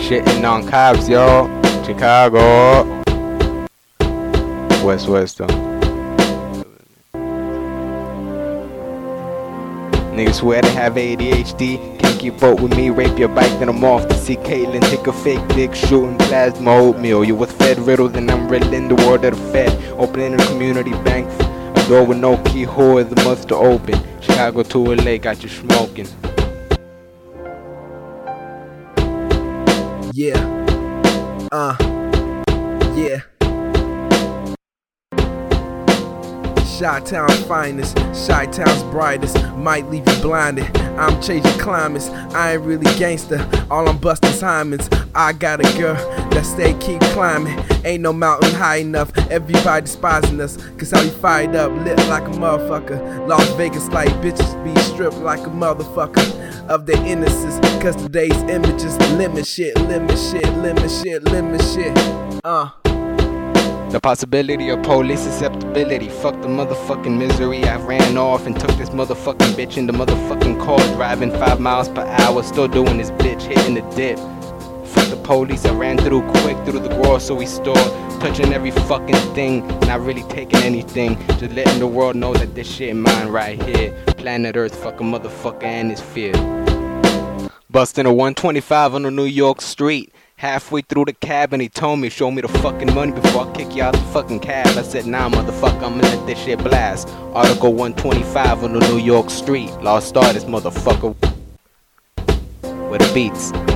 Shitting on cops, yo. Chicago. West though. Niggas swear they have ADHD. Can't keep up with me, rape your bike, then I'm off to see Caitlyn. Take a fake dick, shooting plasma oatmeal. You was fed riddle, then I'm riddling the world of the Fed. Opening a community bank, a door with no keyhole is the must to open. Chicago to LA, got you smoking. Yeah. Yeah. Chi-Town's finest, Chi-Town's brightest, might leave you blinded. I'm changing climates, I ain't really gangster, all I'm busting Simons. I got a girl that stay keep climbing, ain't no mountain high enough, everybody despising us, cause how we fired up, lit like a motherfucker. Las Vegas like bitches be stripped like a motherfucker of their innocence, cause today's images limit shit, limit shit, limit shit, limit shit. The possibility of police susceptibility. Fuck the motherfucking misery. I ran off and took this motherfucking bitch in the motherfucking car, driving 5 miles per hour, still doing this bitch, hitting the dip. Fuck the police, I ran through quick through the grocery store, touching every fucking thing, not really taking anything, just letting the world know that this shit mine right here. Planet Earth, fuck a motherfucker and his fear. Busting a 125 on a New York street. Halfway through the cab and he told me, show me the fucking money before I kick you out the fucking cab. I said, nah motherfucker, I'ma let this shit blast. Article 125 on the New York street. Lost artist motherfucker. With the beats.